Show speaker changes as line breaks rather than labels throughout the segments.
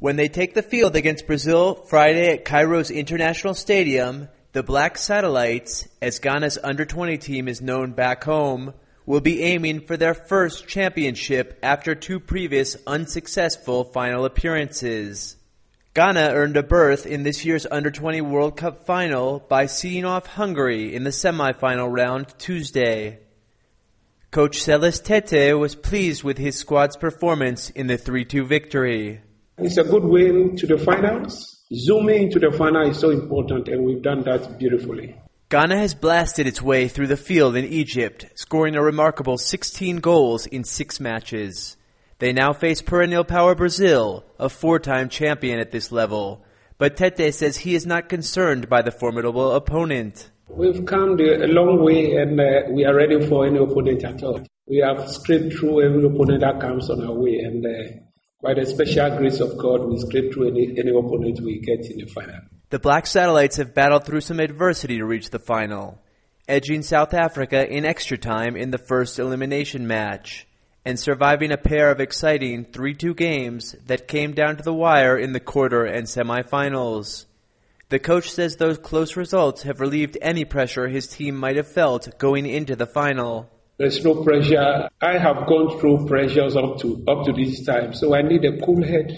When they take the field against Brazil Friday at Cairo's International Stadium, the Black Satellites, as Ghana's under-20 team is known back home, will be aiming for their first championship after two previous unsuccessful final appearances. Ghana earned a berth in this year's Under-20 World Cup final by seeing off Hungary in the semifinal round Tuesday. Coach Seles Tete was pleased with his squad's performance in the 3-2 victory.
It's a good way to the finals. Zooming to the final is so important, and we've done that beautifully.
Ghana has blasted its way through the field in Egypt, scoring a remarkable 16 goals in 6 matches. They now face perennial power Brazil, a 4-time champion at this level. But Tete says he is not concerned by the formidable opponent.
We've come a long way, and we are ready for any opponent at all. We have scraped through every opponent that comes on our way, and by the special grace of God, we scrape through any opponent we get in the final.
The Black Satellites have battled through some adversity to reach the final, edging South Africa in extra time in the first elimination match, and surviving a pair of exciting 3-2 games that came down to the wire in the quarter and semifinals. The coach says those close results have relieved any pressure his team might have felt going into the final.
There's no pressure. I have gone through pressures up to this time, so I need a cool head.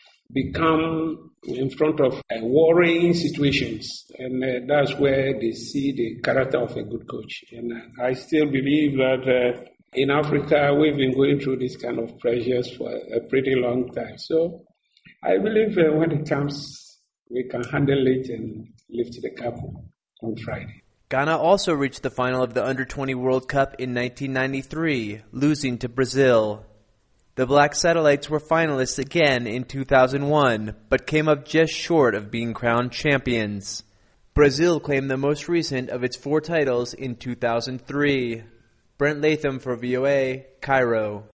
Become in front of worrying situations, and that's where they see the character of a good coach. And I still believe that in Africa, we've been going through this kind of pressures for a pretty long time. So I believe when it comes, we can handle it and lift the cup on Friday.
Ghana also reached the final of the Under-20 World Cup in 1993, losing to Brazil. The Black Satellites were finalists again in 2001, but came up just short of being crowned champions. Brazil claimed the most recent of its 4 titles in 2003. Brent Latham for VOA, Cairo.